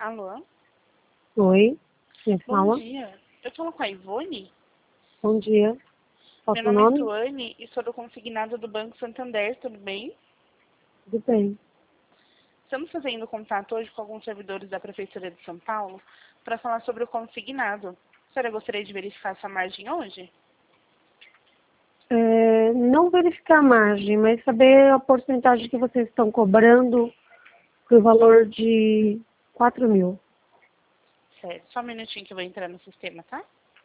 Alô? Oi, quem Bom fala? dia. Eu falo com a Ivone? Bom dia. Qual Meu seu nome é nome? Tuane e sou do consignado do Banco Santander, tudo bem? Tudo bem. Estamos fazendo contato hoje com alguns servidores da Prefeitura de São Paulo para falar sobre o consignado. A senhora gostaria de verificar essa margem hoje? Não verificar a margem, mas saber a porcentagem que vocês estão cobrando por valor de 4.000. Certo. Só um minutinho que eu vou entrar no sistema, tá?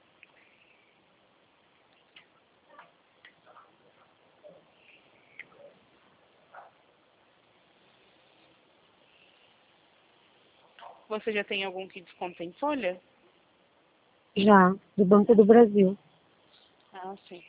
Você já tem algum que desconta em folha? Já, do Banco do Brasil. Ah, sim.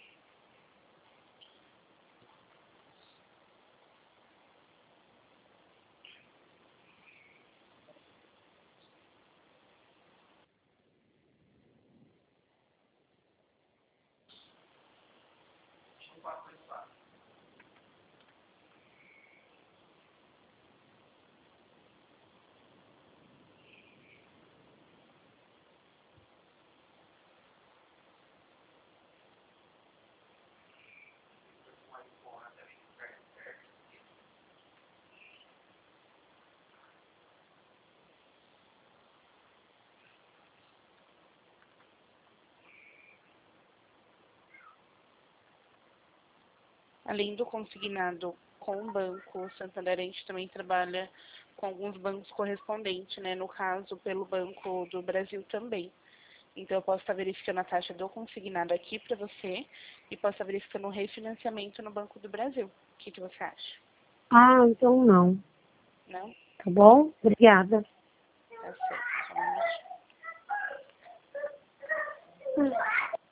Além do consignado com o Banco Santander, a gente também trabalha com alguns bancos correspondentes, né? No caso, pelo Banco do Brasil também. Então, eu posso estar verificando a taxa do consignado aqui para você e posso estar verificando o refinanciamento no Banco do Brasil. O que você acha? Ah, então não. Não? Tá bom? Obrigada. Tá certo. Só um minutinho.